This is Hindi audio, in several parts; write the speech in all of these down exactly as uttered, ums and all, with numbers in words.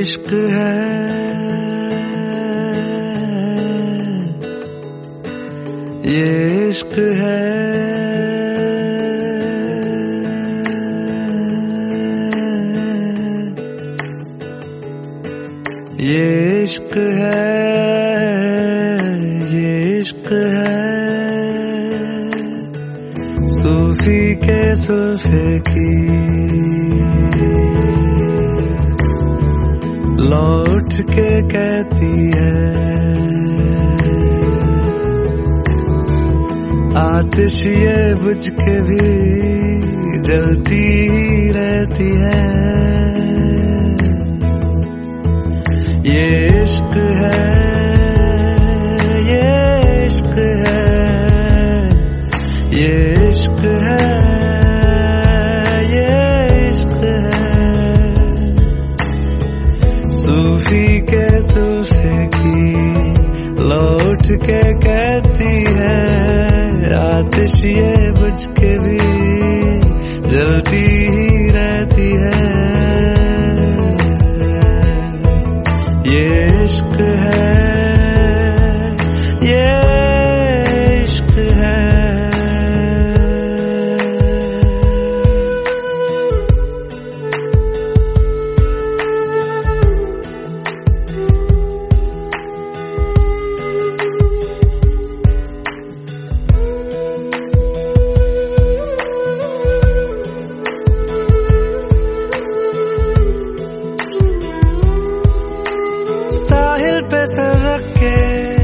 इश्क है, ये इश्क है, ये इश्क है, ये इश्क है। सूफी के सुल्फे की लौट के कहती है, आतिश ये बुझ के भी जलती ही रहती है। ये इश्क है, ये इश्क है, ये इश्क है, ये इश्क है। सूफी के सुल्फे की लौट के कहती है, आतिश ये बुझ के भी जलती ही रहती है। ये इश्क है, ये इश्क है। साहिल पे सर रख के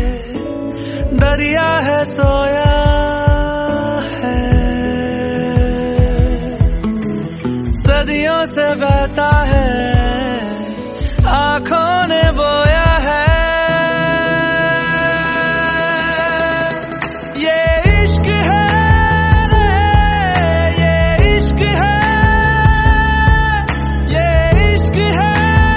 दरिया है सोया है, सदियों से बहता है, आंखों ने बोया है। ये इश्क है, ये इश्क है, ये इश्क है,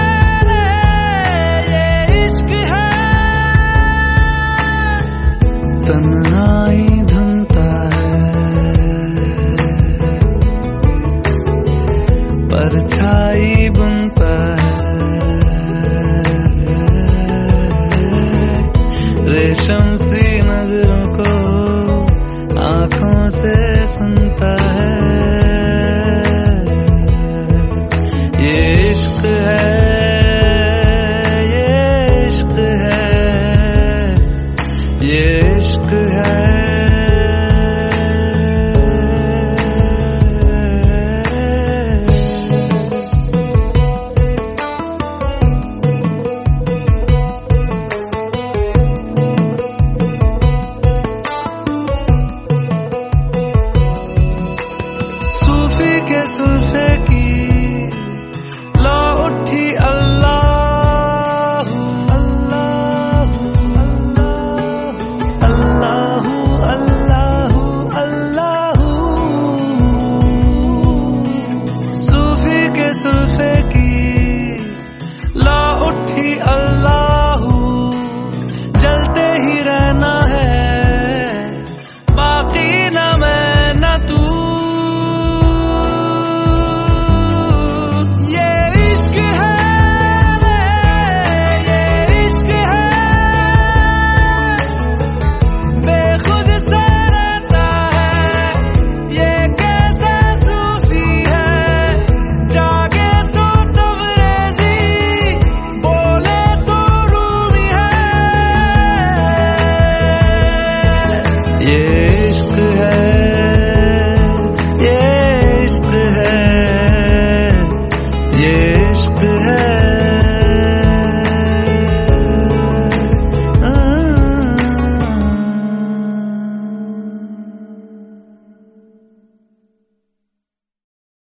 तन्हाई धुनता है, परछाई बुनता है, रेशम सी नजरों को आंखों से सुनता